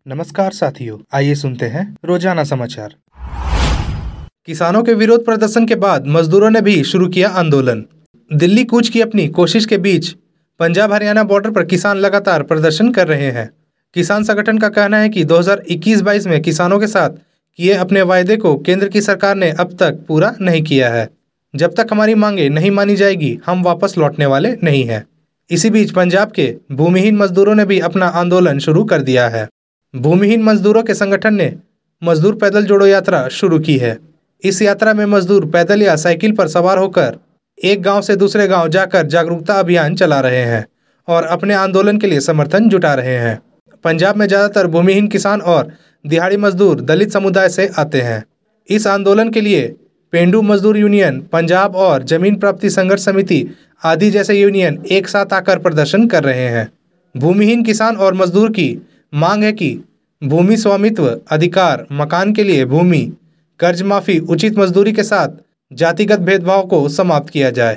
नमस्कार साथियों, आइए सुनते हैं रोजाना समाचार। किसानों के विरोध प्रदर्शन के बाद मजदूरों ने भी शुरू किया आंदोलन। दिल्ली कूच की अपनी कोशिश के बीच पंजाब हरियाणा बॉर्डर पर किसान लगातार प्रदर्शन कर रहे हैं। किसान संगठन का कहना है कि 2021-22 में किसानों के साथ किए अपने वायदे को केंद्र की सरकार ने अब तक पूरा नहीं किया है। जब तक हमारी मांगे नहीं मानी जाएगी, हम वापस लौटने वाले नहीं हैं। इसी बीच पंजाब के भूमिहीन मजदूरों ने भी अपना आंदोलन शुरू कर दिया है। भूमिहीन मजदूरों के संगठन ने मजदूर पैदल जोड़ो यात्रा शुरू की है। इस यात्रा में मजदूर पैदल या साइकिल पर सवार होकर एक गांव से दूसरे गांव जाकर जागरूकता अभियान चला रहे हैं और अपने आंदोलन के लिए समर्थन जुटा रहे हैं। पंजाब में ज्यादातर भूमिहीन किसान और दिहाड़ी मजदूर दलित समुदाय से आते हैं। इस आंदोलन के लिए पेंडू मजदूर यूनियन पंजाब और जमीन प्राप्ति संघर्ष समिति आदि जैसे यूनियन एक साथ आकर प्रदर्शन कर रहे हैं। भूमिहीन किसान और मजदूर की मांग है कि भूमि स्वामित्व अधिकार, मकान के लिए भूमि, कर्ज माफी, उचित मजदूरी के साथ जातिगत भेदभाव को समाप्त किया जाए।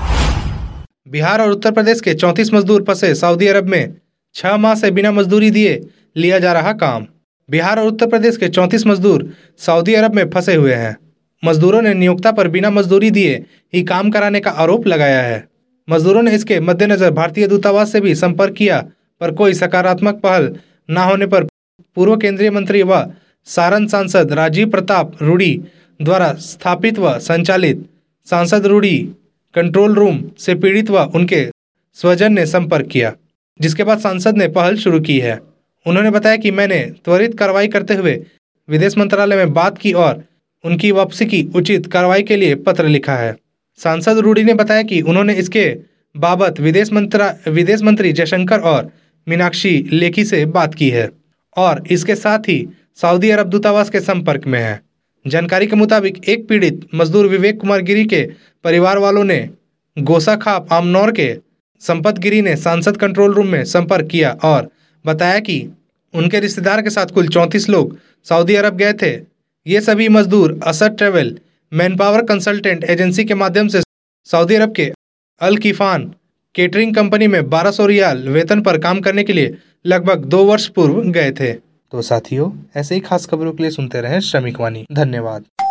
बिहार और उत्तर प्रदेश के 34 मजदूर फंसे सऊदी अरब में 6 माह से बिना मजदूरी दिए लिया जा रहा काम। बिहार और उत्तर प्रदेश के 34 मजदूर सऊदी अरब में फंसे हुए हैं। मजदूरों ने नियोक्ता पर बिना मजदूरी दिए ही काम कराने का आरोप लगाया है। मजदूरों ने इसके मद्देनजर भारतीय दूतावास से भी संपर्क किया, पर कोई सकारात्मक पहल न होने पर पूर्व केंद्रीय मंत्री व सारण सांसद राजीव प्रताप रूडी द्वारा स्थापित व संचालित सांसद रूडी कंट्रोल रूम से पीड़ित व उनके स्वजन ने संपर्क किया, जिसके बाद सांसद ने पहल शुरू की है। उन्होंने बताया कि मैंने त्वरित कार्रवाई करते हुए विदेश मंत्रालय में बात की और उनकी वापसी की उचित कार्रवाई के लिए पत्र लिखा है। सांसद रूडी ने बताया कि उन्होंने इसके बाबत विदेश मंत्री जयशंकर और मीनाक्षी लेखी से बात की है और इसके साथ ही सऊदी अरब दूतावास के संपर्क में है। जानकारी के मुताबिक एक पीड़ित मजदूर विवेक कुमार गिरी के परिवार वालों ने गोसा खाप आमनौर के संपत गिरी ने सांसद कंट्रोल रूम में संपर्क किया और बताया कि उनके रिश्तेदार के साथ कुल 34 लोग सऊदी अरब गए थे। ये सभी मजदूर Asad travel manpower consultant agency के माध्यम से सऊदी अरब के अल किफान केटरिंग कंपनी में 1200 रियाल वेतन पर काम करने के लिए लगभग 2 वर्ष पूर्व गए थे। तो साथियों, ऐसे ही खास खबरों के लिए सुनते रहें श्रमिक वाणी। धन्यवाद।